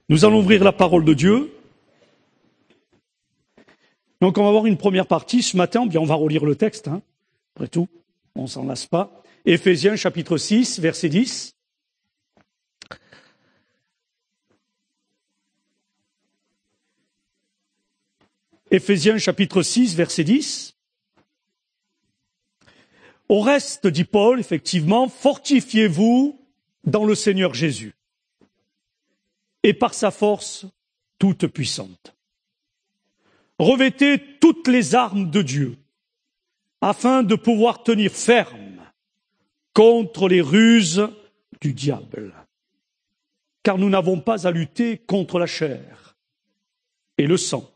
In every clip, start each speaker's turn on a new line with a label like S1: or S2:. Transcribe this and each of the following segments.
S1: Nous allons ouvrir la parole de Dieu. Donc on va voir une première partie ce matin, bien on va relire le texte, après tout, on ne s'en lasse pas. Éphésiens chapitre 6, verset 10. Éphésiens chapitre 6, verset 10. Au reste, dit Paul, effectivement, fortifiez-vous dans le Seigneur Jésus et par sa force toute puissante. Revêtez toutes les armes de Dieu afin de pouvoir tenir ferme contre les ruses du diable. Car nous n'avons pas à lutter contre la chair et le sang,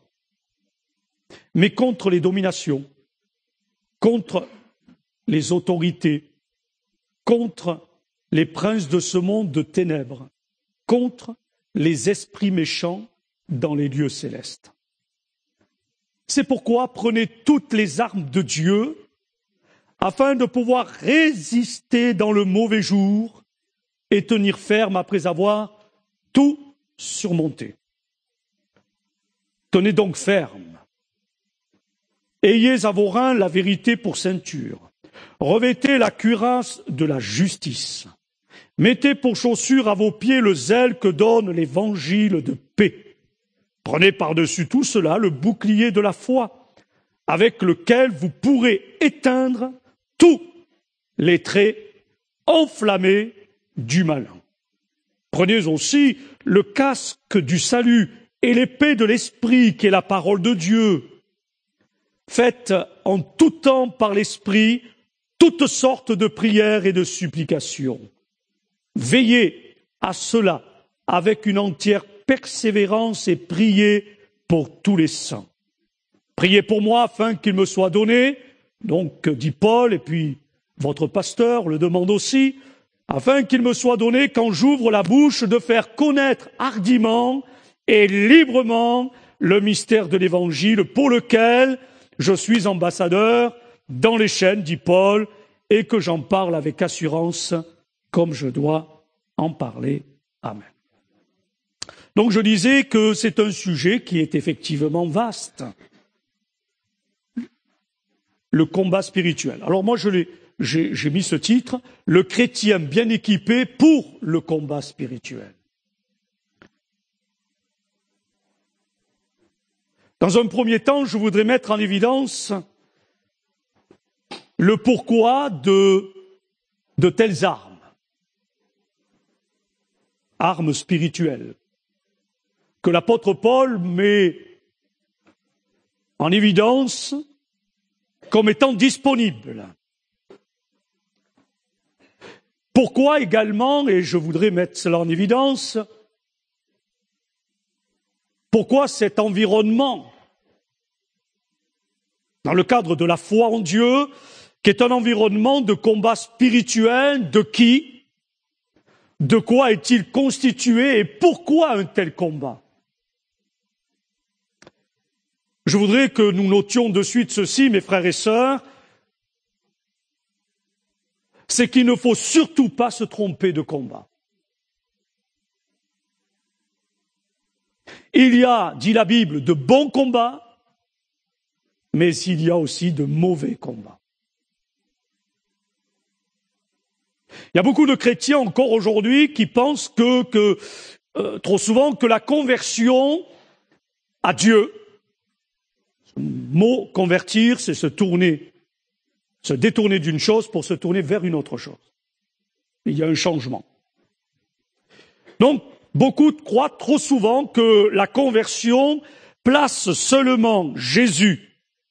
S1: mais contre les dominations, contre les autorités, contre les princes de ce monde de ténèbres, contre les esprits méchants dans les lieux célestes. C'est pourquoi prenez toutes les armes de Dieu afin de pouvoir résister dans le mauvais jour et tenir ferme après avoir tout surmonté. Tenez donc ferme. Ayez à vos reins la vérité pour ceinture. Revêtez la cuirasse de la justice. Mettez pour chaussure à vos pieds le zèle que donne l'évangile de paix. Prenez par-dessus tout cela le bouclier de la foi, avec lequel vous pourrez éteindre tous les traits enflammés du malin. Prenez aussi le casque du salut et l'épée de l'esprit qui est la parole de Dieu. Faites en tout temps par l'esprit toutes sortes de prières et de supplications. Veillez à cela avec une entière persévérance et priez pour tous les saints. Priez pour moi afin qu'il me soit donné, donc dit Paul, et puis votre pasteur le demande aussi, afin qu'il me soit donné quand j'ouvre la bouche de faire connaître hardiment et librement le mystère de l'Évangile pour lequel je suis ambassadeur dans les chaînes, dit Paul, et que j'en parle avec assurance comme je dois en parler. Amen. Donc je disais que c'est un sujet qui est effectivement vaste. Le combat spirituel. Alors moi j'ai mis ce titre, le chrétien bien équipé pour le combat spirituel. Dans un premier temps, je voudrais mettre en évidence le pourquoi de telles armes. Armes spirituelles. Que l'apôtre Paul met en évidence comme étant disponibles. Pourquoi également, et je voudrais mettre cela en évidence, pourquoi cet environnement, dans le cadre de la foi en Dieu, qui est un environnement de combat spirituel, de qui, de quoi est-il constitué et pourquoi un tel combat? Je voudrais que nous notions de suite ceci, mes frères et sœurs, c'est qu'il ne faut surtout pas se tromper de combat. Il y a, dit la Bible, de bons combats, mais il y a aussi de mauvais combats. Il y a beaucoup de chrétiens encore aujourd'hui qui pensent que trop souvent que la conversion à Dieu, ce mot convertir, c'est se détourner d'une chose pour se tourner vers une autre chose. Il y a un changement. Donc, beaucoup croient trop souvent que la conversion place seulement Jésus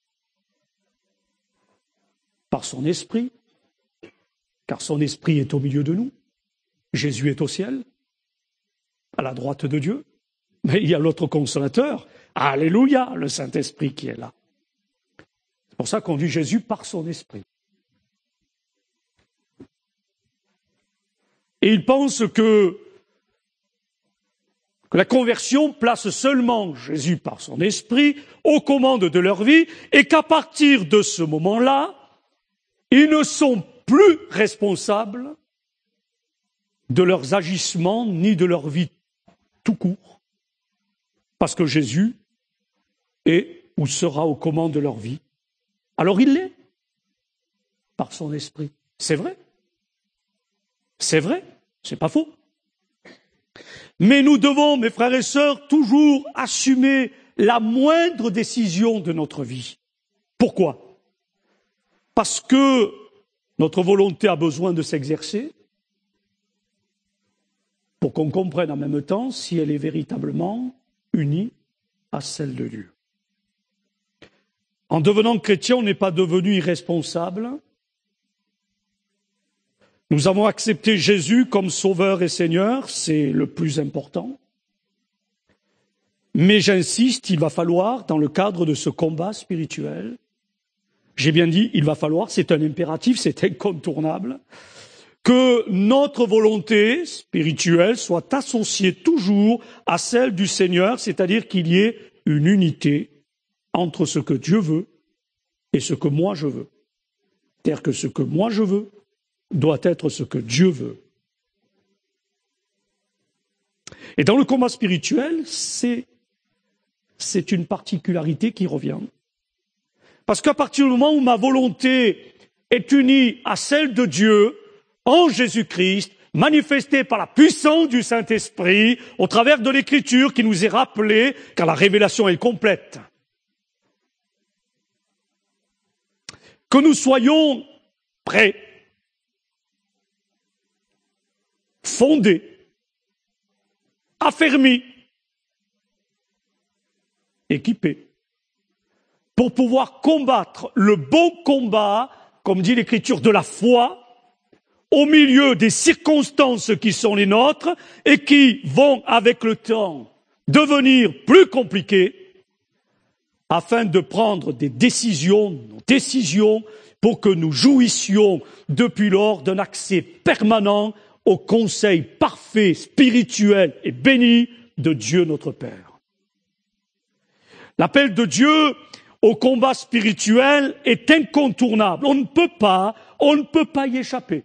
S1: par son esprit, car son esprit est au milieu de nous. Jésus est au ciel, à la droite de Dieu. Mais il y a l'autre consolateur, alléluia, le Saint-Esprit qui est là. C'est pour ça qu'on dit Jésus par son esprit. Et ils pensent que la conversion place seulement Jésus par son esprit aux commandes de leur vie et qu'à partir de ce moment-là, ils ne sont plus responsables de leurs agissements ni de leur vie tout court, Parce que Jésus est ou sera aux commandes de leur vie. Alors il l'est, par son esprit. C'est vrai. C'est vrai, c'est pas faux. Mais nous devons, mes frères et sœurs, toujours assumer la moindre décision de notre vie. Pourquoi ? Parce que notre volonté a besoin de s'exercer pour qu'on comprenne en même temps si elle est véritablement unie à celle de Dieu. En devenant chrétien, on n'est pas devenu irresponsable. Nous avons accepté Jésus comme Sauveur et Seigneur, c'est le plus important. Mais j'insiste, il va falloir, dans le cadre de ce combat spirituel, j'ai bien dit, il va falloir, c'est un impératif, c'est incontournable, que notre volonté spirituelle soit associée toujours à celle du Seigneur, c'est-à-dire qu'il y ait une unité entre ce que Dieu veut et ce que moi je veux. C'est-à-dire que ce que moi je veux doit être ce que Dieu veut. Et dans le combat spirituel, c'est une particularité qui revient. Parce qu'à partir du moment où ma volonté est unie à celle de Dieu, en Jésus-Christ, manifestée par la puissance du Saint-Esprit, au travers de l'Écriture qui nous est rappelée, car la révélation est complète, que nous soyons prêts, fondés, affermis, équipés, pour pouvoir combattre le bon combat, comme dit l'Écriture, de la foi, au milieu des circonstances qui sont les nôtres et qui vont, avec le temps, devenir plus compliquées, afin de prendre des décisions pour que nous jouissions depuis lors d'un accès permanent au conseil parfait, spirituel et béni de Dieu notre Père. L'appel de Dieu au combat spirituel est incontournable. On ne peut pas y échapper.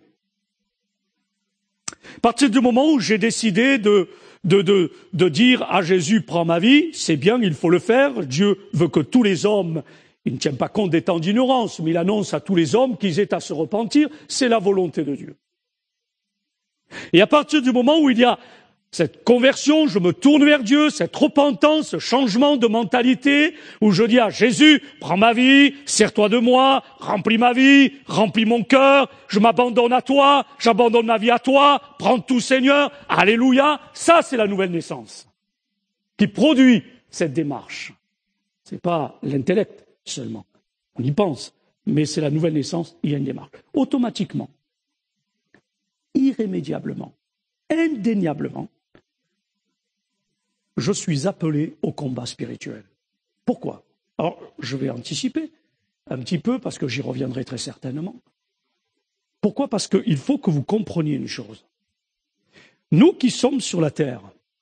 S1: À partir du moment où j'ai décidé de dire à Jésus, prends ma vie, c'est bien, il faut le faire. Dieu veut que tous les hommes, il ne tient pas compte des temps d'ignorance, mais il annonce à tous les hommes qu'ils aient à se repentir, c'est la volonté de Dieu. Et à partir du moment où il y a cette conversion, je me tourne vers Dieu, cette repentance, ce changement de mentalité, où je dis à Jésus, prends ma vie, sers-toi de moi, remplis ma vie, remplis mon cœur, je m'abandonne à toi, j'abandonne ma vie à toi, prends tout Seigneur, alléluia, ça c'est la nouvelle naissance, qui produit cette démarche. C'est pas l'intellect seulement, on y pense, mais c'est la nouvelle naissance, il y a une démarche. Automatiquement, irrémédiablement, indéniablement, je suis appelé au combat spirituel. Pourquoi ? Alors, je vais anticiper un petit peu, parce que j'y reviendrai très certainement. Pourquoi ? Parce qu'il faut que vous compreniez une chose. Nous qui sommes sur la terre,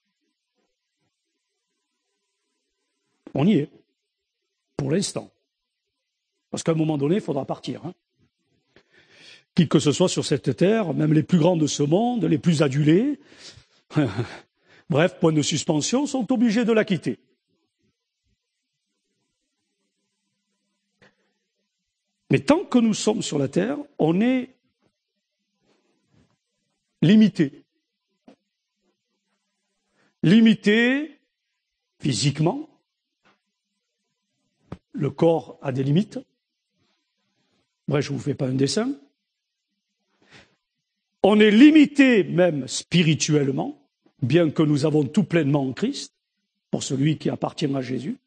S1: on y est, pour l'instant. Parce qu'à un moment donné, il faudra partir. Qui que ce soit sur cette terre, même les plus grands de ce monde, les plus adulés, bref, point de suspension, sont obligés de la quitter. Mais tant que nous sommes sur la terre, on est limité. Limité physiquement. Le corps a des limites. Bref, je ne vous fais pas un dessin. On est limité même spirituellement, bien que nous avons tout pleinement en Christ, pour celui qui appartient à Jésus.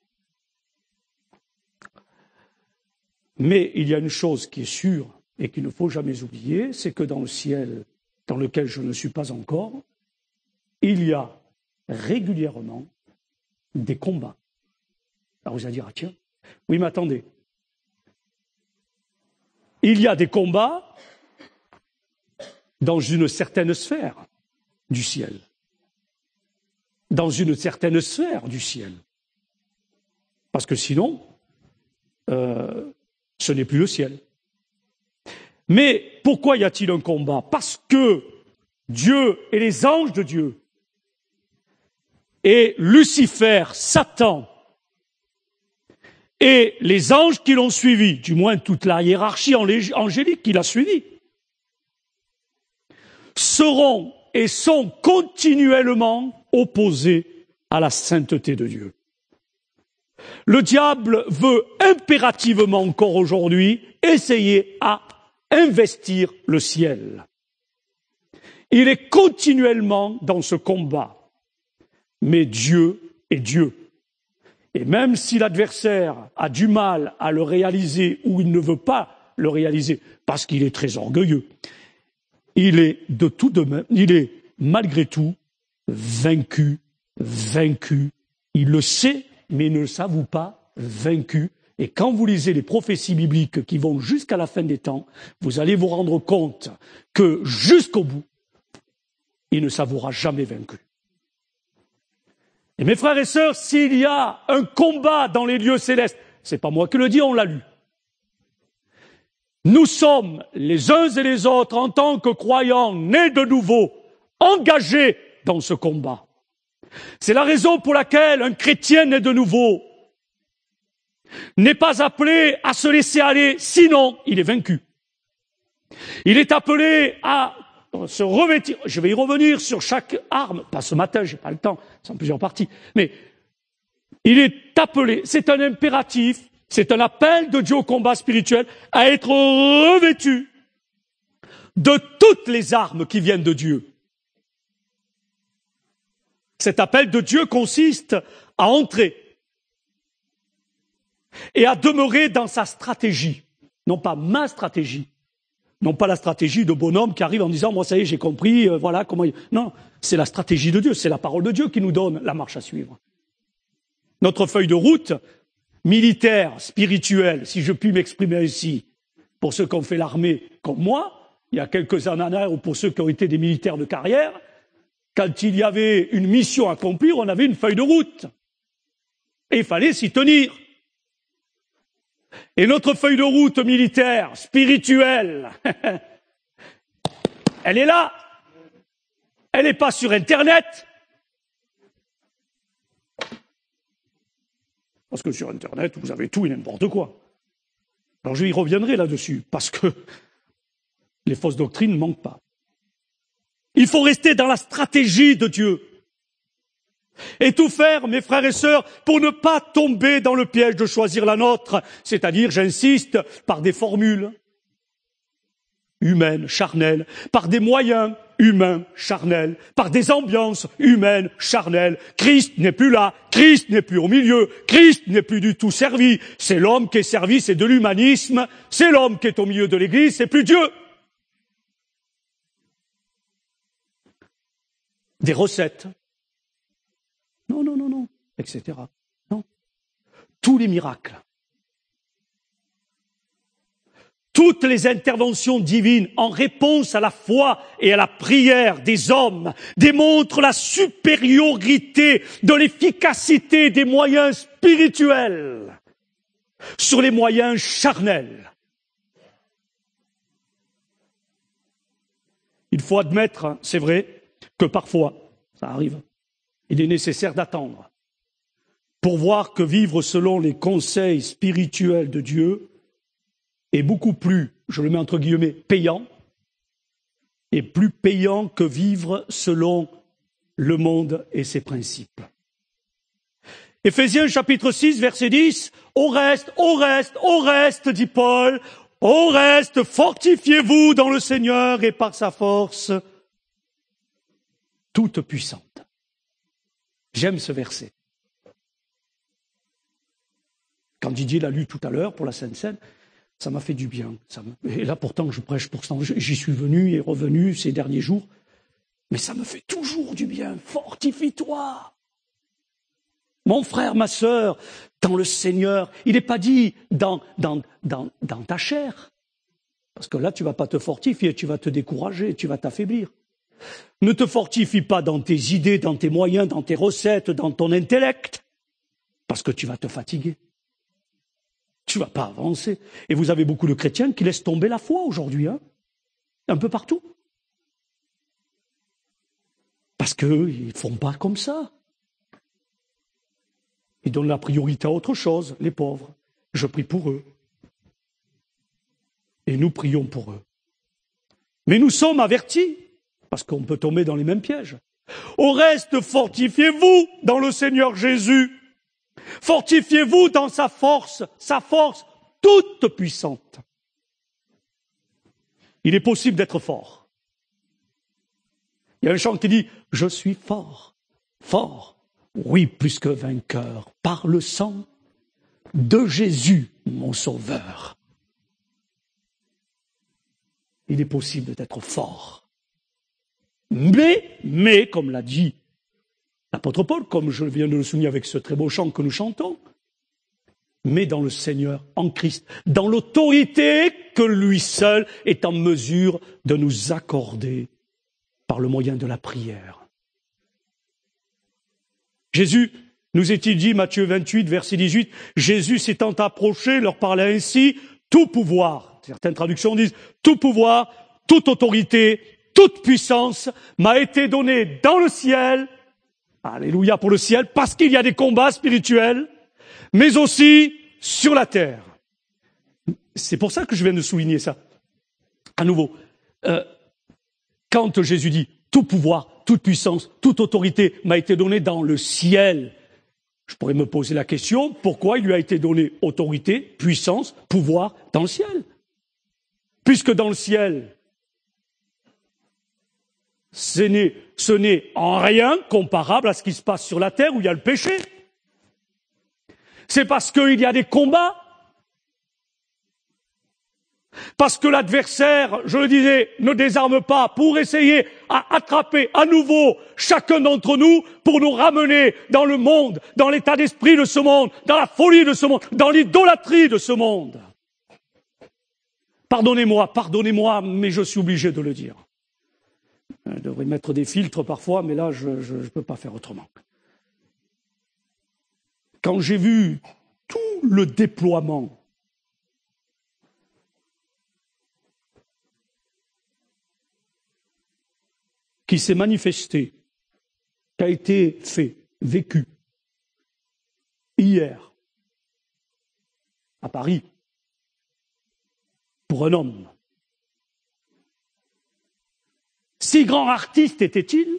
S1: Mais il y a une chose qui est sûre et qu'il ne faut jamais oublier, c'est que dans le ciel, dans lequel je ne suis pas encore, il y a régulièrement des combats. Alors vous allez dire, ah tiens, oui mais attendez. Il y a des combats dans une certaine sphère du ciel. Dans une certaine sphère du ciel. Parce que sinon, ce n'est plus le ciel. Mais pourquoi y a-t-il un combat ? Parce que Dieu et les anges de Dieu Et Lucifer, Satan, et les anges qui l'ont suivi, du moins toute la hiérarchie angélique qui l'a suivi, seront et sont continuellement opposés à la sainteté de Dieu. Le diable veut impérativement encore aujourd'hui essayer à investir le ciel. Il est continuellement dans ce combat. Mais Dieu est Dieu. Et même si l'adversaire a du mal à le réaliser ou il ne veut pas le réaliser parce qu'il est très orgueilleux, il est malgré tout vaincu. Il le sait, mais il ne le s'avoue pas vaincu. Et quand vous lisez les prophéties bibliques qui vont jusqu'à la fin des temps, vous allez vous rendre compte que jusqu'au bout, il ne s'avouera jamais vaincu. Et mes frères et sœurs, s'il y a un combat dans les lieux célestes, c'est pas moi qui le dis, on l'a lu. Nous sommes les uns et les autres, en tant que croyants nés de nouveau, engagés dans ce combat. C'est la raison pour laquelle un chrétien né de nouveau n'est pas appelé à se laisser aller, sinon il est vaincu. Il est appelé à se revêtir. Je vais y revenir sur chaque arme, pas ce matin, j'ai pas le temps, c'est en plusieurs parties, mais il est appelé, c'est un impératif, c'est un appel de Dieu au combat spirituel, à être revêtu de toutes les armes qui viennent de Dieu. Cet appel de Dieu consiste à entrer et à demeurer dans sa stratégie, non pas ma stratégie, non pas la stratégie de bonhomme qui arrive en disant « moi ça y est, j'ai compris, voilà comment… » Non, c'est la stratégie de Dieu, c'est la parole de Dieu qui nous donne la marche à suivre. Notre feuille de route, militaire, spirituelle, si je puis m'exprimer ainsi, pour ceux qui ont fait l'armée comme moi, il y a quelques années en arrière, ou pour ceux qui ont été des militaires de carrière, quand il y avait une mission à accomplir, on avait une feuille de route. Et il fallait s'y tenir. Et notre feuille de route militaire, spirituelle, elle est là. Elle n'est pas sur Internet. Parce que sur Internet, vous avez tout et n'importe quoi. Alors je y reviendrai là-dessus, parce que les fausses doctrines ne manquent pas. Il faut rester dans la stratégie de Dieu. Et tout faire, mes frères et sœurs, pour ne pas tomber dans le piège de choisir la nôtre, c'est-à-dire, j'insiste, par des formules humaines, charnelles, par des moyens humains, charnels, par des ambiances humaines, charnelles. Christ n'est plus là, Christ n'est plus au milieu, Christ n'est plus du tout servi. C'est l'homme qui est servi, c'est de l'humanisme, c'est l'homme qui est au milieu de l'Église, c'est plus Dieu. Des recettes. Non, etc. Non. Tous les miracles, toutes les interventions divines en réponse à la foi et à la prière des hommes démontrent la supériorité de l'efficacité des moyens spirituels sur les moyens charnels. Il faut admettre, c'est vrai, que parfois, ça arrive, il est nécessaire d'attendre pour voir que vivre selon les conseils spirituels de Dieu est beaucoup plus, je le mets entre guillemets, payant, et plus payant que vivre selon le monde et ses principes. Éphésiens chapitre 6, verset 10, au reste, dit Paul, au reste, fortifiez-vous dans le Seigneur et par sa force toute puissante. J'aime ce verset. Quand Didier l'a lu tout à l'heure pour la Sainte Seine, ça m'a fait du bien. Et là, pourtant, je prêche pour ça. J'y suis venu et revenu ces derniers jours. Mais ça me fait toujours du bien. Fortifie-toi. Mon frère, ma sœur, dans le Seigneur. Il n'est pas dit dans ta chair. Parce que là, tu ne vas pas te fortifier, tu vas te décourager, tu vas t'affaiblir. Ne te fortifie pas dans tes idées, dans tes moyens, dans tes recettes, dans ton intellect. Parce que tu vas te fatiguer. Tu ne vas pas avancer. Et vous avez beaucoup de chrétiens qui laissent tomber la foi aujourd'hui, hein, un peu partout. Parce qu'ils ne font pas comme ça. Il donne la priorité à autre chose, les pauvres. Je prie pour eux. Et nous prions pour eux. Mais nous sommes avertis, parce qu'on peut tomber dans les mêmes pièges. Au reste, fortifiez-vous dans le Seigneur Jésus. Fortifiez-vous dans sa force toute puissante. Il est possible d'être fort. Il y a un chant qui dit « Je suis fort, fort, oui, plus que vainqueur, par le sang de Jésus, mon Sauveur. » Il est possible d'être fort. Mais, comme l'a dit l'apôtre Paul, comme je viens de le souligner avec ce très beau chant que nous chantons, mais dans le Seigneur, en Christ, dans l'autorité que lui seul est en mesure de nous accorder par le moyen de la prière. Jésus, nous est-il dit, Matthieu 28, verset 18, Jésus s'étant approché, leur parlait ainsi, tout pouvoir, certaines traductions disent, tout pouvoir, toute autorité, toute puissance m'a été donnée dans le ciel, alléluia pour le ciel, parce qu'il y a des combats spirituels, mais aussi sur la terre. C'est pour ça que je viens de souligner ça. À nouveau, quand Jésus dit « tout pouvoir, toute puissance, toute autorité m'a été donnée dans le ciel », je pourrais me poser la question, pourquoi il lui a été donné autorité, puissance, pouvoir dans le ciel? Puisque dans le ciel, ce n'est en rien comparable à ce qui se passe sur la terre où il y a le péché. C'est parce qu'il y a des combats. Parce que l'adversaire, je le disais, ne désarme pas pour essayer à attraper à nouveau chacun d'entre nous pour nous ramener dans le monde, dans l'état d'esprit de ce monde, dans la folie de ce monde, dans l'idolâtrie de ce monde. Pardonnez-moi, mais je suis obligé de le dire. Je devrais mettre des filtres parfois, mais là, je ne peux pas faire autrement. Quand j'ai vu tout le déploiement qui s'est manifesté, qui a été fait, vécu, hier, à Paris, pour un homme. Si grand artiste était-il?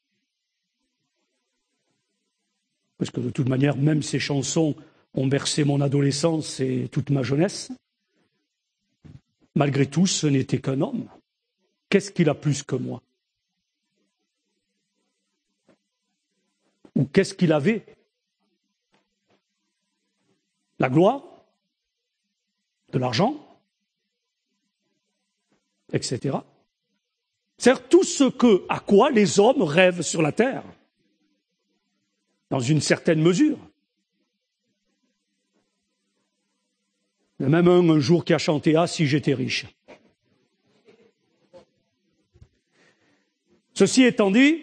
S1: Parce que de toute manière, même ces chansons ont bercé mon adolescence et toute ma jeunesse. Malgré tout, ce n'était qu'un homme. Qu'est-ce qu'il a plus que moi? Ou qu'est-ce qu'il avait? La gloire? De l'argent? Etc. C'est tout ce à quoi les hommes rêvent sur la terre. Dans une certaine mesure. Il y a même un jour qui a chanté « Ah, si j'étais riche ». Ceci étant dit,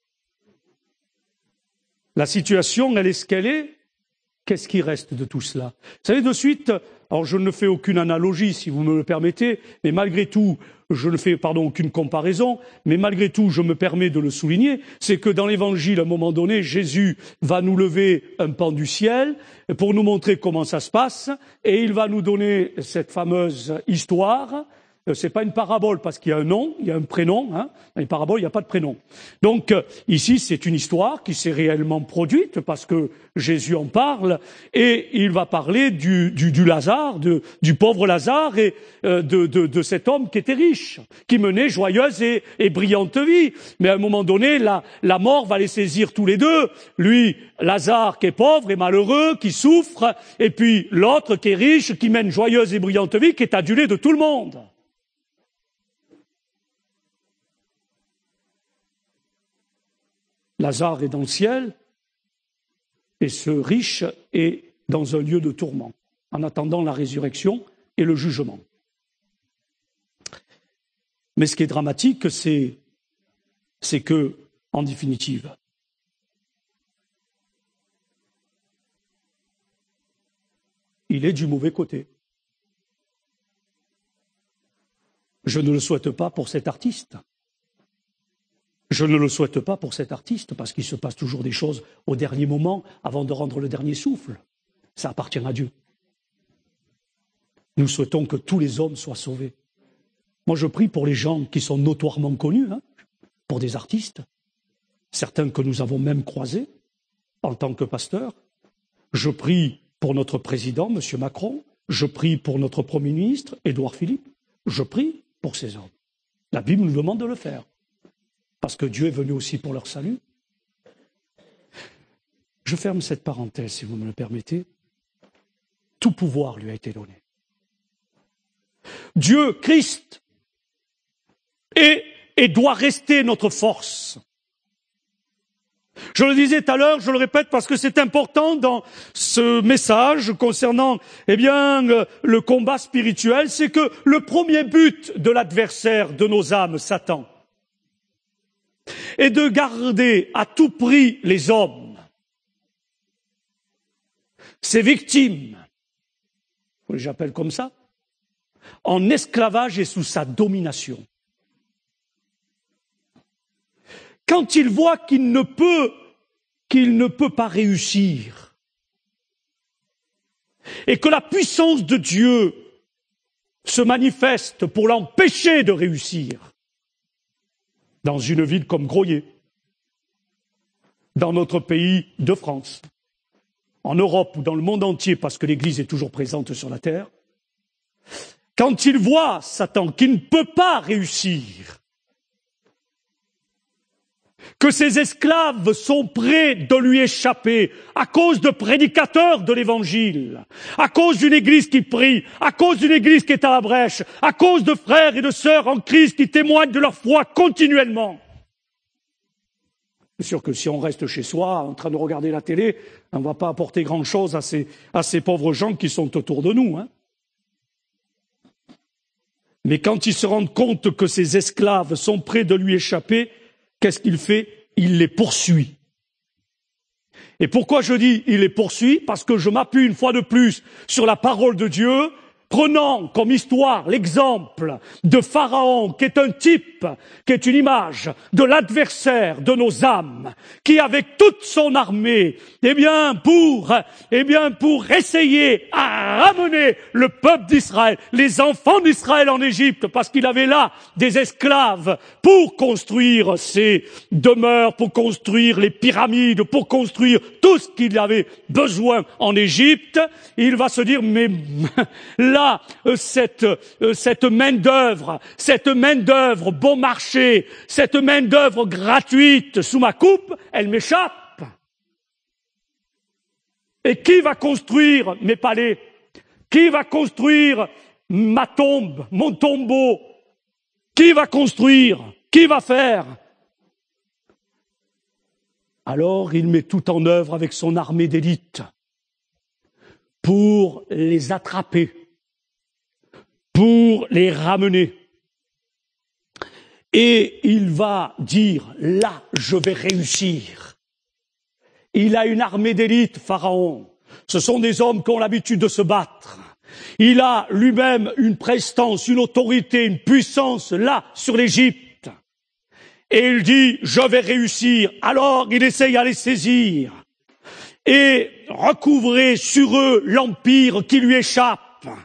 S1: la situation, elle est ce qu'elle est. Qu'est-ce qui reste de tout cela? Vous savez, de suite, alors je ne fais aucune analogie, si vous me le permettez, mais malgré tout, je ne fais, aucune comparaison, mais malgré tout, je me permets de le souligner, c'est que dans l'Évangile, à un moment donné, Jésus va nous lever un pan du ciel pour nous montrer comment ça se passe, et il va nous donner cette fameuse histoire. C'est pas une parabole parce qu'il y a un nom, il y a un prénom. Dans les paraboles, il n'y a pas de prénom. Donc ici, c'est une histoire qui s'est réellement produite parce que Jésus en parle et il va parler du Lazare, du pauvre Lazare et de cet homme qui était riche, qui menait joyeuse et brillante vie. Mais à un moment donné, la mort va les saisir tous les deux. Lui, Lazare, qui est pauvre et malheureux, qui souffre, et puis l'autre qui est riche, qui mène joyeuse et brillante vie, qui est adulé de tout le monde. Lazare est dans le ciel et ce riche est dans un lieu de tourment, en attendant la résurrection et le jugement. Mais ce qui est dramatique, c'est que, en définitive, il est du mauvais côté. Je ne le souhaite pas pour cet artiste. Je ne le souhaite pas pour cet artiste, parce qu'il se passe toujours des choses au dernier moment, avant de rendre le dernier souffle. Ça appartient à Dieu. Nous souhaitons que tous les hommes soient sauvés. Moi, je prie pour les gens qui sont notoirement connus, pour des artistes, certains que nous avons même croisés en tant que pasteurs. Je prie pour notre président, M. Macron. Je prie pour notre Premier ministre, Édouard Philippe. Je prie pour ces hommes. La Bible nous demande de le faire, parce que Dieu est venu aussi pour leur salut. Je ferme cette parenthèse, si vous me le permettez. Tout pouvoir lui a été donné. Dieu, Christ, est et doit rester notre force. Je le disais tout à l'heure, je le répète parce que c'est important dans ce message concernant, le combat spirituel, c'est que le premier but de l'adversaire de nos âmes, Satan, est de garder à tout prix les hommes, ses victimes, j'appelle comme ça, en esclavage et sous sa domination. Quand il voit qu'il ne peut pas réussir, et que la puissance de Dieu se manifeste pour l'empêcher de réussir, dans une ville comme Groyer, dans notre pays de France, en Europe ou dans le monde entier, parce que l'Église est toujours présente sur la terre, quand il voit Satan qui ne peut pas réussir, que ses esclaves sont prêts de lui échapper à cause de prédicateurs de l'Évangile, à cause d'une Église qui prie, à cause d'une Église qui est à la brèche, à cause de frères et de sœurs en Christ qui témoignent de leur foi continuellement. C'est sûr que si on reste chez soi en train de regarder la télé, on ne va pas apporter grand-chose à ces pauvres gens qui sont autour de nous. Mais quand ils se rendent compte que ces esclaves sont prêts de lui échapper, qu'est-ce qu'il fait? Il les poursuit. Et pourquoi je dis il les poursuit? Parce que je m'appuie une fois de plus sur la parole de Dieu, prenant comme histoire l'exemple de Pharaon, qui est un type, qui est une image de l'adversaire de nos âmes, qui avec toute son armée, pour essayer à ramener le peuple d'Israël, les enfants d'Israël en Égypte, parce qu'il avait là des esclaves pour construire ses demeures, pour construire les pyramides, pour construire tout ce qu'il avait besoin en Égypte, il va se dire, mais là, cette main-d'œuvre bon marché, cette main-d'œuvre gratuite sous ma coupe, elle m'échappe. Et qui va construire mes palais? Qui va construire ma tombe, mon tombeau? Qui va construire? Qui va faire? Alors il met tout en œuvre avec son armée d'élite pour les attraper, pour les ramener. Et il va dire, là, je vais réussir. Il a une armée d'élite, Pharaon. Ce sont des hommes qui ont l'habitude de se battre. Il a lui-même une prestance, une autorité, une puissance, là, sur l'Égypte. Et il dit, je vais réussir. Alors, il essaye à les saisir et recouvrer sur eux l'empire qui lui échappe.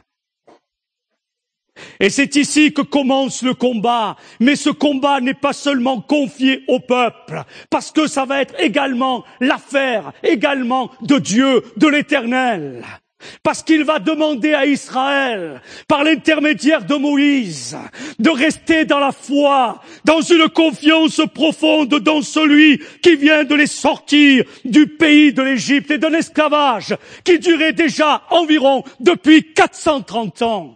S1: Et c'est ici que commence le combat. Mais ce combat n'est pas seulement confié au peuple, parce que ça va être également l'affaire, également de Dieu, de l'Éternel. Parce qu'il va demander à Israël, par l'intermédiaire de Moïse, de rester dans la foi, dans une confiance profonde dans celui qui vient de les sortir du pays de l'Égypte et d'un esclavage qui durait déjà environ depuis 430 ans.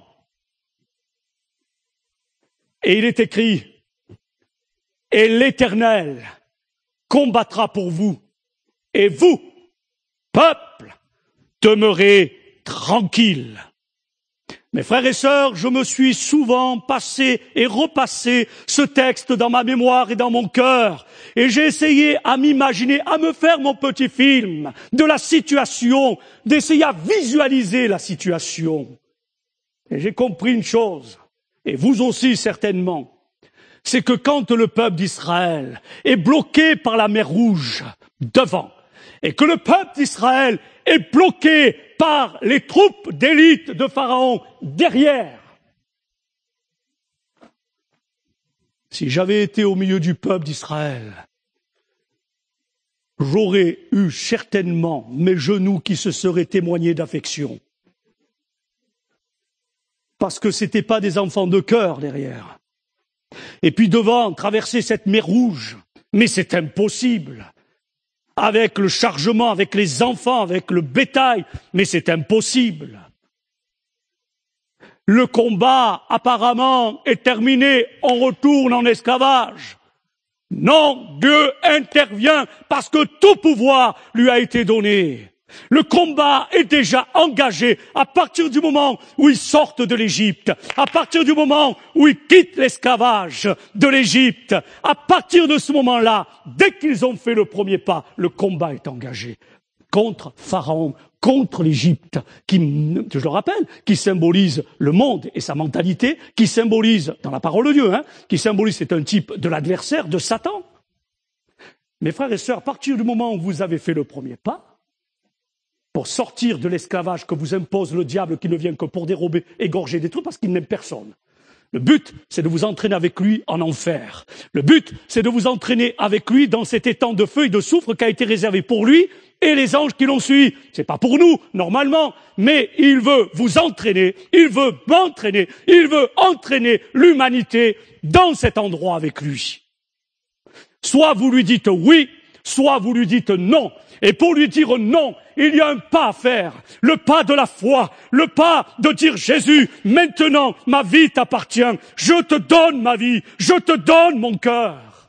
S1: Et il est écrit, et l'Éternel combattra pour vous, et vous, peuple, demeurez tranquille. Mes frères et sœurs, je me suis souvent passé et repassé ce texte dans ma mémoire et dans mon cœur. Et j'ai essayé à m'imaginer, à me faire mon petit film de la situation, d'essayer à visualiser la situation. Et j'ai compris une chose, et vous aussi certainement, c'est que quand le peuple d'Israël est bloqué par la mer Rouge devant, et que le peuple d'Israël est bloqué par les troupes d'élite de Pharaon derrière, si j'avais été au milieu du peuple d'Israël, j'aurais eu certainement mes genoux qui se seraient témoignés d'affection. Parce que ce n'étaient pas des enfants de cœur derrière. Et puis devant, traverser cette mer Rouge, mais c'est impossible. Avec le chargement, avec les enfants, avec le bétail, mais c'est impossible. Le combat, apparemment, est terminé, on retourne en esclavage. Non, Dieu intervient parce que tout pouvoir lui a été donné. Le combat est déjà engagé à partir du moment où ils sortent de l'Égypte, à partir du moment où ils quittent l'esclavage de l'Égypte. À partir de ce moment-là, dès qu'ils ont fait le premier pas, le combat est engagé contre Pharaon, contre l'Égypte, qui, je le rappelle, qui symbolise le monde et sa mentalité, qui symbolise, dans la parole de Dieu, qui symbolise, c'est un type de l'adversaire, de Satan. Mes frères et sœurs, à partir du moment où vous avez fait le premier pas, pour sortir de l'esclavage que vous impose le diable qui ne vient que pour dérober, égorger, détruire, parce qu'il n'aime personne. Le but, c'est de vous entraîner avec lui en enfer. Le but, c'est de vous entraîner avec lui dans cet étang de feu et de soufre qui a été réservé pour lui et les anges qui l'ont suivi. C'est pas pour nous, normalement, mais il veut vous entraîner, il veut m'entraîner, il veut entraîner l'humanité dans cet endroit avec lui. Soit vous lui dites oui, soit vous lui dites non. Et pour lui dire non, il y a un pas à faire, le pas de la foi, le pas de dire Jésus, maintenant ma vie t'appartient, je te donne ma vie, je te donne mon cœur.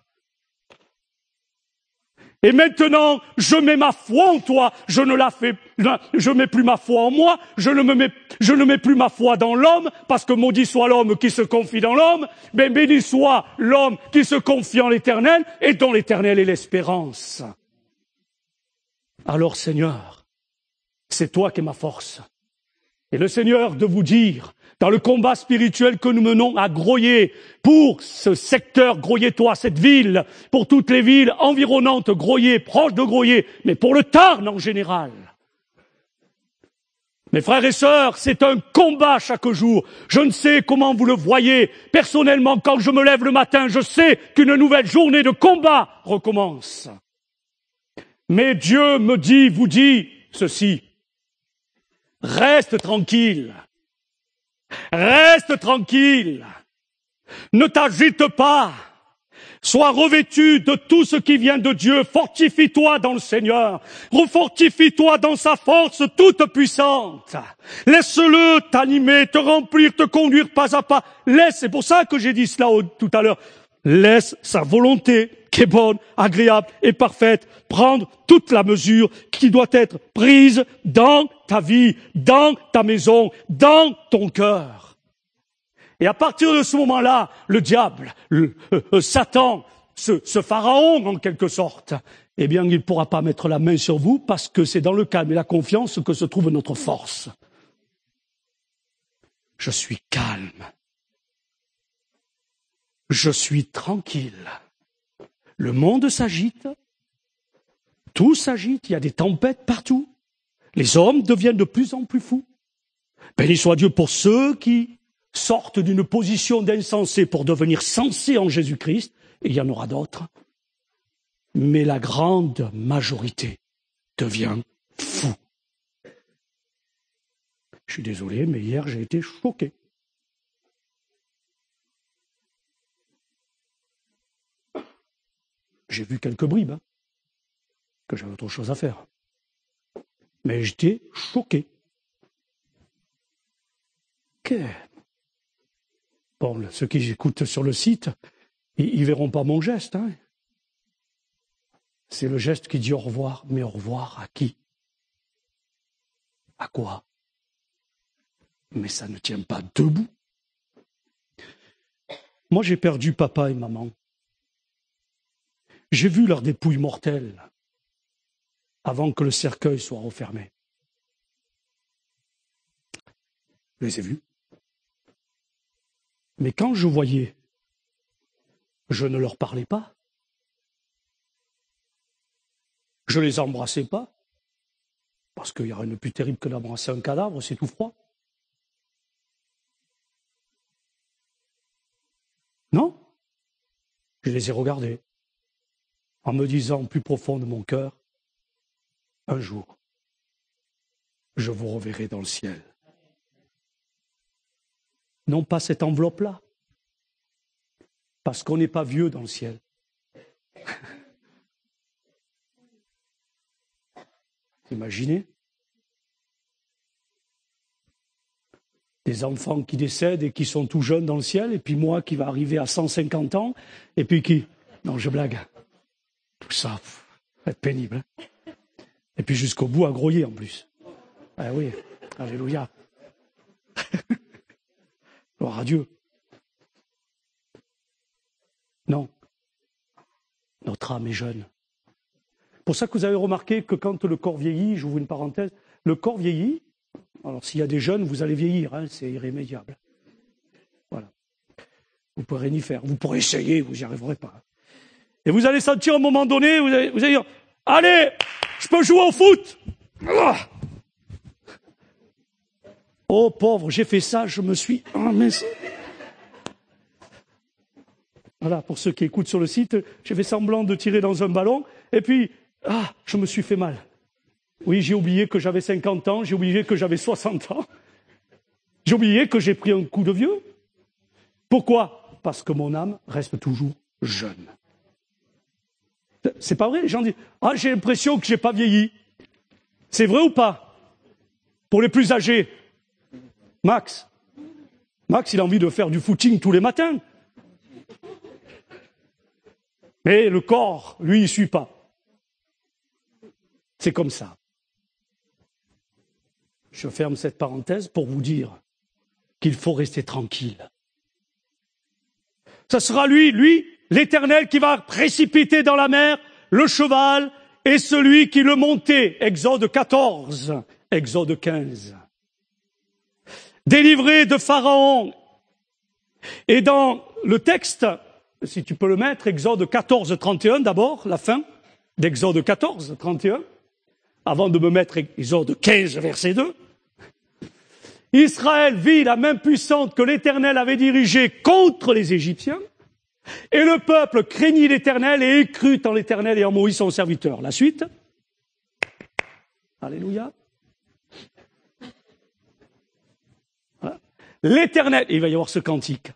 S1: Et maintenant, je mets ma foi en toi, je mets plus ma foi en moi, je ne mets plus ma foi dans l'homme, parce que maudit soit l'homme qui se confie dans l'homme, mais béni soit l'homme qui se confie en l'Éternel, et dont l'Éternel est l'espérance. Alors Seigneur, c'est toi qui es ma force. Et le Seigneur de vous dire, dans le combat spirituel que nous menons à Groyer, pour ce secteur groyetois, cette ville, pour toutes les villes environnantes Groyer, proches de Groyer, mais pour le Tarn en général. Mes frères et sœurs, c'est un combat chaque jour. Je ne sais comment vous le voyez. Personnellement, quand je me lève le matin, je sais qu'une nouvelle journée de combat recommence. Mais Dieu me dit, vous dit ceci. Reste tranquille. Reste tranquille. Ne t'agite pas. Sois revêtu de tout ce qui vient de Dieu. Fortifie-toi dans le Seigneur. Refortifie-toi dans sa force toute puissante. Laisse-le t'animer, te remplir, te conduire pas à pas. C'est pour ça que j'ai dit cela tout à l'heure. Laisse sa volonté, qui est bonne, agréable et parfaite, prendre toute la mesure qui doit être prise dans ta vie, dans ta maison, dans ton cœur. Et à partir de ce moment-là, le diable, Satan, ce pharaon en quelque sorte, eh bien il ne pourra pas mettre la main sur vous parce que c'est dans le calme et la confiance que se trouve notre force. Je suis calme. Je suis tranquille. Le monde s'agite, tout s'agite, il y a des tempêtes partout. Les hommes deviennent de plus en plus fous. Béni soit Dieu pour ceux qui sortent d'une position d'insensé pour devenir sensés en Jésus-Christ, et il y en aura d'autres. Mais la grande majorité devient fou. Je suis désolé, mais hier j'ai été choqué. J'ai vu quelques bribes, que j'avais autre chose à faire. Mais j'étais choqué. Bon, ceux qui écoutent sur le site, ils verront pas mon geste. C'est le geste qui dit au revoir. Mais au revoir à qui? À quoi? Mais ça ne tient pas debout. Moi, j'ai perdu papa et maman. J'ai vu leur dépouille mortelle avant que le cercueil soit refermé. Je les ai vus. Mais quand je voyais Je ne leur parlais pas. Je les embrassais pas. Parce qu'il n'y a rien de plus terrible que d'embrasser un cadavre, c'est tout froid. Non, je les ai regardés en me disant au plus profond de mon cœur, un jour, je vous reverrai dans le ciel. Non pas cette enveloppe-là, parce qu'on n'est pas vieux dans le ciel. Imaginez des enfants qui décèdent et qui sont tout jeunes dans le ciel, et puis moi qui va arriver à 150 ans, et puis qui... Non, je blague. Tout ça, ça va être pénible. Hein. Et puis jusqu'au bout, à grouiller en plus. Ah oui, alléluia. Gloire à Dieu. Non, notre âme est jeune. C'est pour ça que vous avez remarqué que quand le corps vieillit, j'ouvre une parenthèse, le corps vieillit. Alors s'il y a des jeunes, vous allez vieillir, hein, c'est irrémédiable. Voilà. Vous ne pourrez ni faire. Vous pourrez essayer, vous n'y arriverez pas. Et vous allez sentir à un moment donné, vous allez dire, allez, je peux jouer au foot. Oh pauvre, j'ai fait ça, je me suis... Oh, mince. Voilà, pour ceux qui écoutent sur le site, j'ai fait semblant de tirer dans un ballon, et puis, je me suis fait mal. Oui, j'ai oublié que j'avais 50 ans, j'ai oublié que j'avais 60 ans. J'ai oublié que j'ai pris un coup de vieux. Pourquoi ? Parce que mon âme reste toujours jeune. C'est pas vrai, les gens disent « j'ai l'impression que j'ai pas vieilli ». C'est vrai ou pas ? Pour les plus âgés, Max, il a envie de faire du footing tous les matins. Mais le corps, lui, il ne suit pas. C'est comme ça. Je ferme cette parenthèse pour vous dire qu'il faut rester tranquille. Ce sera lui, l'Éternel, qui va précipiter dans la mer le cheval et celui qui le montait. Exode 14, Exode 15. Délivré de Pharaon. Et dans le texte, si tu peux le mettre, Exode 14, 31 d'abord, la fin d'Exode 14, 31, avant de me mettre Exode 15, verset 2. Israël vit la main puissante que l'Éternel avait dirigée contre les Égyptiens, et le peuple craignit l'Éternel et crut en l'Éternel et en Moïse son serviteur. La suite. Alléluia. Voilà. L'Éternel, il va y avoir ce cantique.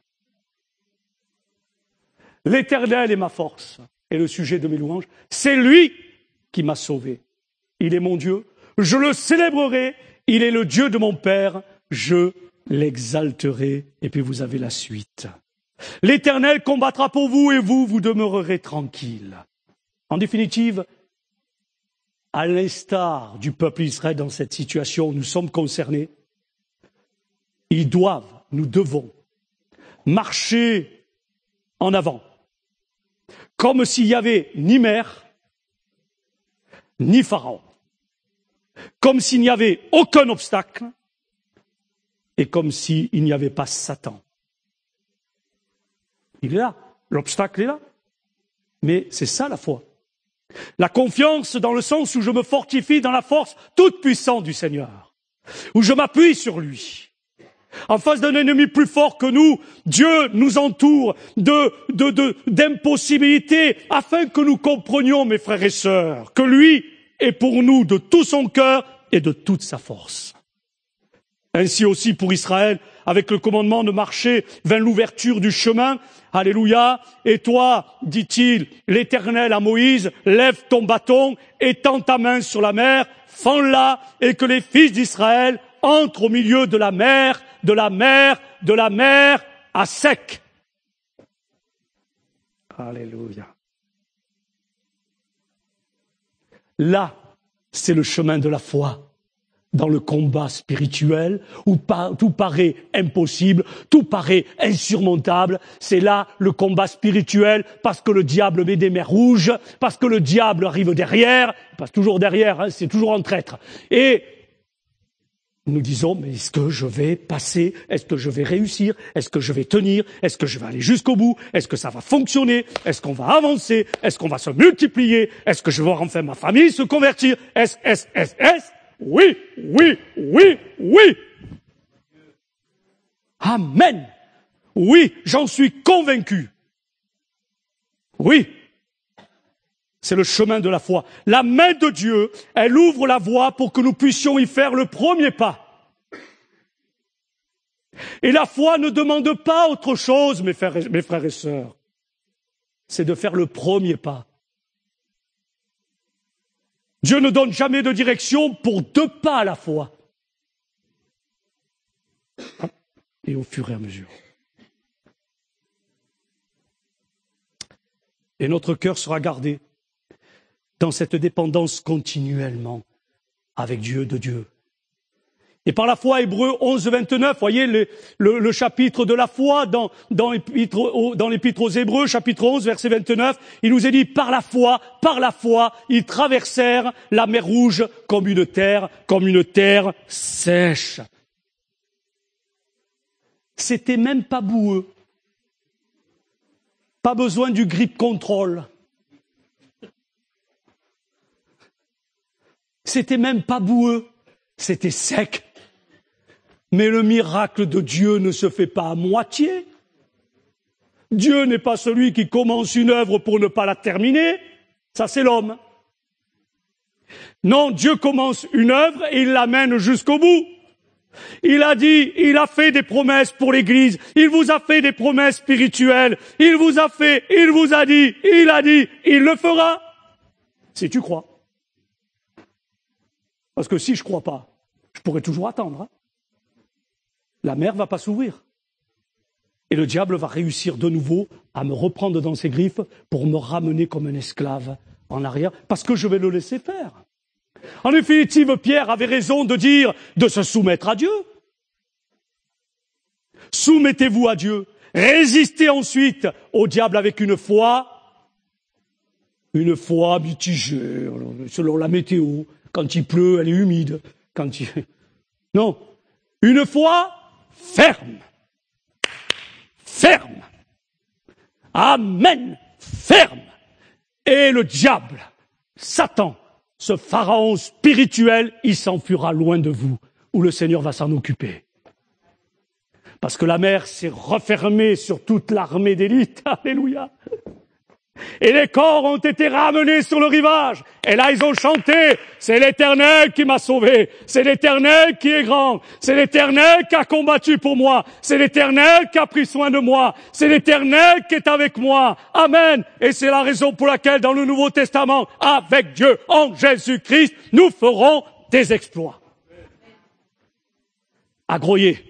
S1: L'Éternel est ma force et le sujet de mes louanges. C'est lui qui m'a sauvé. Il est mon Dieu. Je le célébrerai. Il est le Dieu de mon Père. Je l'exalterai. Et puis vous avez la suite. L'Éternel combattra pour vous et vous demeurerez tranquille. En définitive, à l'instar du peuple d'Israël dans cette situation où nous sommes concernés, nous devons marcher en avant, comme s'il n'y avait ni mer, ni Pharaon, comme s'il n'y avait aucun obstacle, et comme s'il n'y avait pas Satan. Il est là, l'obstacle est là, mais c'est ça la foi. La confiance dans le sens où je me fortifie dans la force toute puissante du Seigneur, où je m'appuie sur lui. En face d'un ennemi plus fort que nous, Dieu nous entoure d'impossibilités afin que nous comprenions, mes frères et sœurs, que lui est pour nous de tout son cœur et de toute sa force. Ainsi aussi pour Israël, avec le commandement de marcher vers l'ouverture du chemin, alléluia, et toi, dit-il, l'Éternel à Moïse, lève ton bâton, étends ta main sur la mer, fends-la, et que les fils d'Israël entrent au milieu de la mer, à sec. Alléluia. Là, c'est le chemin de la foi. Dans le combat spirituel, où tout paraît impossible, tout paraît insurmontable, c'est là le combat spirituel, parce que le diable met des mers rouges, parce que le diable arrive derrière, il passe toujours derrière, hein, c'est toujours un traître. Et Nous disons, mais est-ce que je vais passer? Est-ce que je vais réussir? Est-ce que je vais tenir? Est-ce que je vais aller jusqu'au bout? Est-ce que ça va fonctionner? Est-ce qu'on va avancer? Est-ce qu'on va se multiplier? Est-ce que je vais voir enfin ma famille se convertir? Est-ce? Oui, oui, oui, oui. Amen. Oui, j'en suis convaincu. Oui. C'est le chemin de la foi. La main de Dieu, elle ouvre la voie pour que nous puissions y faire le premier pas. Et la foi ne demande pas autre chose, mes frères et sœurs. C'est de faire le premier pas. Dieu ne donne jamais de direction pour 2 pas à la fois. Et au fur et à mesure. Et notre cœur sera gardé dans cette dépendance continuellement avec Dieu, de Dieu. Et par la foi, Hébreux 11, 29, voyez le chapitre de la foi dans l'épître aux Hébreux, chapitre 11, verset 29, il nous est dit, par la foi, ils traversèrent la mer Rouge comme une terre sèche. C'était même pas boueux. Pas besoin du grip control. C'était même pas boueux, c'était sec. Mais le miracle de Dieu ne se fait pas à moitié. Dieu n'est pas celui qui commence une œuvre pour ne pas la terminer. Ça, c'est l'homme. Non, Dieu commence une œuvre et il l'amène jusqu'au bout. Il a dit, il a fait des promesses pour l'Église, il vous a fait des promesses spirituelles, il vous a dit, il le fera. Si tu crois. Parce que si je ne crois pas, je pourrais toujours attendre. La mer ne va pas s'ouvrir. Et le diable va réussir de nouveau à me reprendre dans ses griffes pour me ramener comme un esclave en arrière, parce que je vais le laisser faire. En définitive, Pierre avait raison de dire de se soumettre à Dieu. Soumettez-vous à Dieu. Résistez ensuite au diable avec une foi mitigée, selon la météo. Quand il pleut, elle est humide. Non, une foi ferme. Ferme. Amen. Ferme. Et le diable, Satan, ce pharaon spirituel, il s'enfuira loin de vous, où le Seigneur va s'en occuper. Parce que la mer s'est refermée sur toute l'armée d'élite. Alléluia. Et les corps ont été ramenés sur le rivage. Et là, ils ont chanté, c'est l'Éternel qui m'a sauvé. C'est l'Éternel qui est grand. C'est l'Éternel qui a combattu pour moi. C'est l'Éternel qui a pris soin de moi. C'est l'Éternel qui est avec moi. Amen. Et c'est la raison pour laquelle, dans le Nouveau Testament, avec Dieu, en Jésus-Christ, nous ferons des exploits. Agroyer.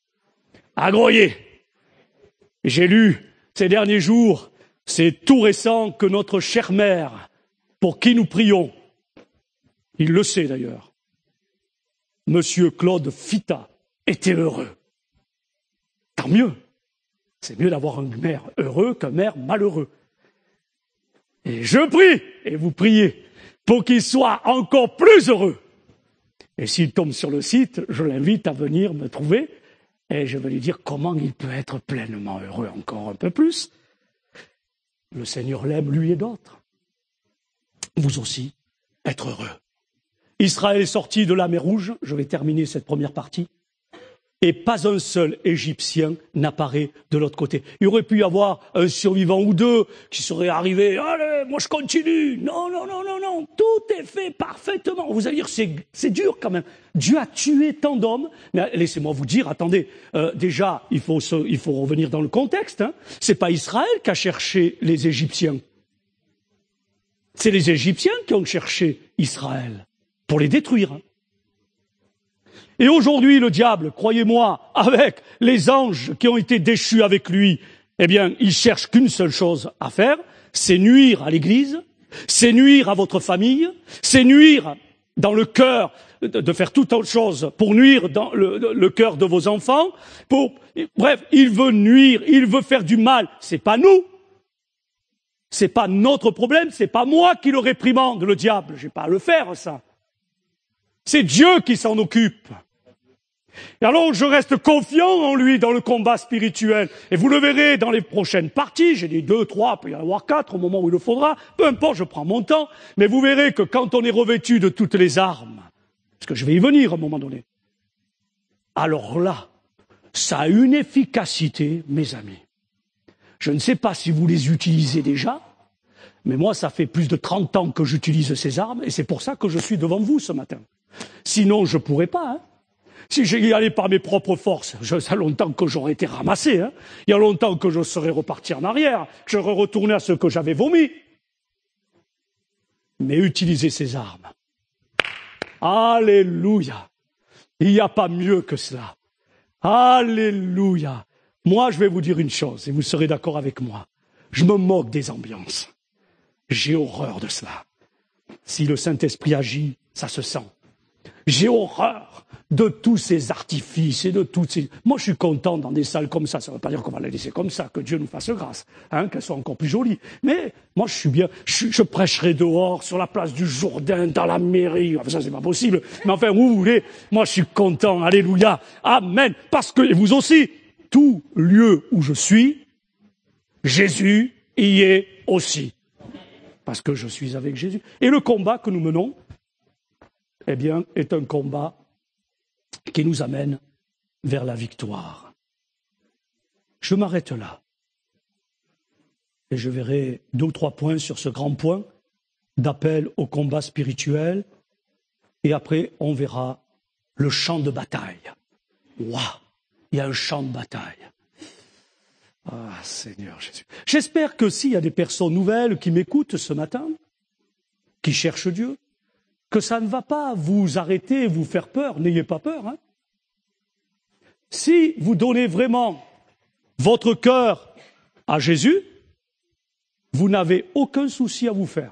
S1: J'ai lu ces derniers jours, c'est tout récent, que notre chère mère, pour qui nous prions, il le sait d'ailleurs, Monsieur Claude Fita, était heureux. Tant mieux. C'est mieux d'avoir un maire heureux qu'un maire malheureux. Et je prie, et vous priez, pour qu'il soit encore plus heureux. Et s'il tombe sur le site, je l'invite à venir me trouver, et je vais lui dire comment il peut être pleinement heureux encore un peu plus. Le Seigneur l'aime, lui et d'autres. Vous aussi, être heureux. Israël est sorti de la mer Rouge, je vais terminer cette première partie, et pas un seul Égyptien n'apparaît de l'autre côté. Il aurait pu y avoir un survivant ou deux qui seraient arrivés, allez, moi je continue. Non, tout est fait parfaitement. Vous allez dire, c'est dur quand même. Dieu a tué tant d'hommes. Mais laissez-moi vous dire, attendez, déjà, il faut revenir dans le contexte. C'est pas Israël qui a cherché les Égyptiens. C'est les Égyptiens qui ont cherché Israël pour les détruire. Et aujourd'hui, le diable, croyez-moi, avec les anges qui ont été déchus avec lui, eh bien, il cherche qu'une seule chose à faire, c'est nuire à l'Église, c'est nuire à votre famille, c'est nuire dans le cœur, de faire toute autre chose pour nuire dans le cœur de vos enfants. Bref, il veut nuire, il veut faire du mal. C'est pas nous. C'est pas notre problème, c'est pas moi qui le réprimande, le diable. J'ai pas à le faire, ça. C'est Dieu qui s'en occupe. Et alors, je reste confiant en lui dans le combat spirituel. Et vous le verrez dans les prochaines parties. J'ai dit 2, 3, il peut y en avoir 4 au moment où il le faudra. Peu importe, je prends mon temps. Mais vous verrez que quand on est revêtu de toutes les armes, parce que je vais y venir à un moment donné, alors là, ça a une efficacité, mes amis. Je ne sais pas si vous les utilisez déjà, mais moi, ça fait plus de 30 ans que j'utilise ces armes, et c'est pour ça que je suis devant vous ce matin. Sinon, je ne pourrais pas. Hein. Si j'y allais par mes propres forces, il y a longtemps que j'aurais été ramassé. Hein. Il y a longtemps que je serais reparti en arrière, que j'aurais retourné à ce que j'avais vomi. Mais utiliser ces armes. Alléluia. Il n'y a pas mieux que cela. Alléluia. Moi, je vais vous dire une chose, et vous serez d'accord avec moi. Je me moque des ambiances. J'ai horreur de cela. Si le Saint-Esprit agit, ça se sent. J'ai horreur de tous ces artifices et de toutes ces... Moi, je suis content dans des salles comme ça. Ça ne veut pas dire qu'on va les laisser comme ça, que Dieu nous fasse grâce, hein, qu'elles soient encore plus jolies. Mais moi, je suis bien. Je prêcherai dehors, sur la place du Jourdain, dans la mairie. Enfin, ça, c'est pas possible. Mais enfin, où vous voulez, moi, je suis content. Alléluia. Amen. Parce que, et vous aussi, tout lieu où je suis, Jésus y est aussi. Parce que je suis avec Jésus. Et le combat que nous menons, eh bien, est un combat qui nous amène vers la victoire. Je m'arrête là. Et je verrai 2 ou 3 points sur ce grand point d'appel au combat spirituel. Et après, on verra le champ de bataille. Waouh! Il y a un champ de bataille. Ah, Seigneur Jésus. J'espère que s'il y a des personnes nouvelles qui m'écoutent ce matin, qui cherchent Dieu, que ça ne va pas vous arrêter, vous faire peur. N'ayez pas peur. Hein. Si vous donnez vraiment votre cœur à Jésus, vous n'avez aucun souci à vous faire.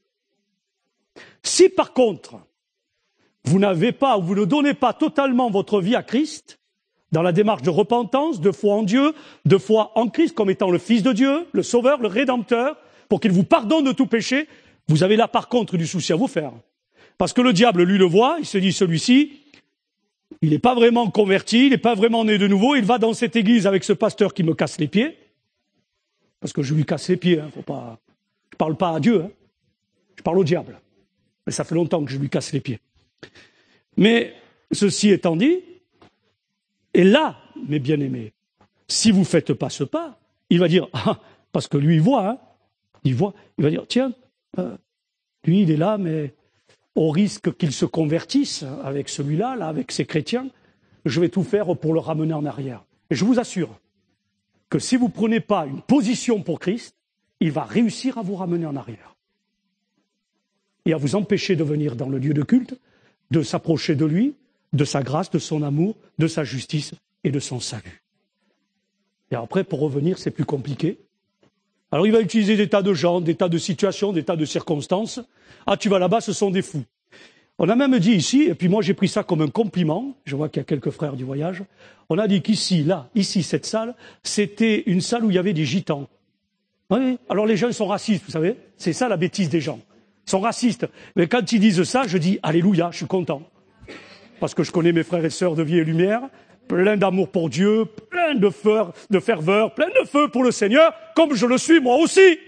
S1: Si par contre, vous ne donnez pas totalement votre vie à Christ, dans la démarche de repentance, de foi en Dieu, de foi en Christ comme étant le Fils de Dieu, le Sauveur, le Rédempteur, pour qu'il vous pardonne de tout péché, vous avez là par contre du souci à vous faire. Parce que le diable, lui, le voit, il se dit, celui-ci, il n'est pas vraiment converti, il n'est pas vraiment né de nouveau, il va dans cette église avec ce pasteur qui me casse les pieds, parce que je lui casse les pieds, hein, faut pas... je ne parle pas à Dieu, hein, je parle au diable. Mais ça fait longtemps que je lui casse les pieds. Mais, ceci étant dit, et là, mes bien-aimés, si vous ne faites pas ce pas, il va dire, ah, parce que lui, il voit, hein, il va dire, tiens, lui, il est là, mais au risque qu'il se convertisse avec celui-là, là, avec ces chrétiens, je vais tout faire pour le ramener en arrière. Et je vous assure que si vous ne prenez pas une position pour Christ, il va réussir à vous ramener en arrière. Et à vous empêcher de venir dans le lieu de culte, de s'approcher de lui, de sa grâce, de son amour, de sa justice et de son salut. Et après, pour revenir, c'est plus compliqué. Alors il va utiliser des tas de gens, des tas de situations, des tas de circonstances. Ah, tu vas là-bas, ce sont des fous. On a même dit ici, et puis moi j'ai pris ça comme un compliment, je vois qu'il y a quelques frères du voyage, on a dit qu'ici, là, ici, cette salle, c'était une salle où il y avait des gitans. Oui, alors les gens sont racistes, vous savez, c'est ça la bêtise des gens. Ils sont racistes. Mais quand ils disent ça, je dis, alléluia, je suis content. Parce que je connais mes frères et sœurs de vie et lumière, plein d'amour pour Dieu, plein de ferveur, plein de feu pour le Seigneur, comme je le suis moi aussi.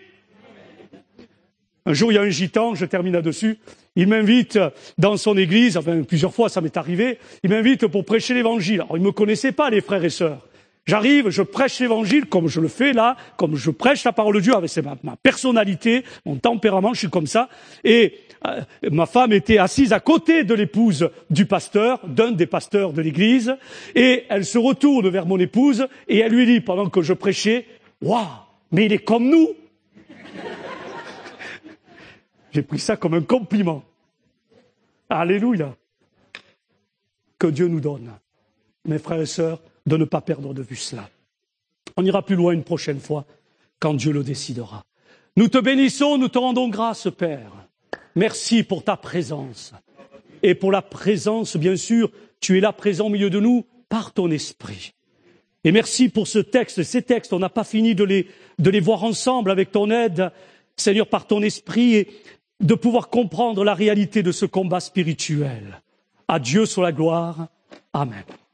S1: Un jour, il y a un gitan, je termine là-dessus, il m'invite dans son église, enfin plusieurs fois ça m'est arrivé, il m'invite pour prêcher l'évangile. Alors ils ne me connaissaient pas, les frères et sœurs. J'arrive, je prêche l'évangile comme je le fais là, comme je prêche la parole de Dieu, avec ma personnalité, mon tempérament, je suis comme ça. Et ma femme était assise à côté de l'épouse du pasteur, d'un des pasteurs de l'église, et elle se retourne vers mon épouse et elle lui dit, pendant que je prêchais, « Waouh, mais il est comme nous !» J'ai pris ça comme un compliment. Alléluia. Que Dieu nous donne, mes frères et sœurs, de ne pas perdre de vue cela. On ira plus loin une prochaine fois, quand Dieu le décidera. Nous te bénissons, nous te rendons grâce, Père. Merci pour ta présence. Et pour la présence, bien sûr, tu es là présent au milieu de nous, par ton esprit. Et merci pour ce texte, ces textes, on n'a pas fini de les voir ensemble avec ton aide, Seigneur, par ton esprit, et de pouvoir comprendre la réalité de ce combat spirituel. À Dieu soit la gloire. Amen.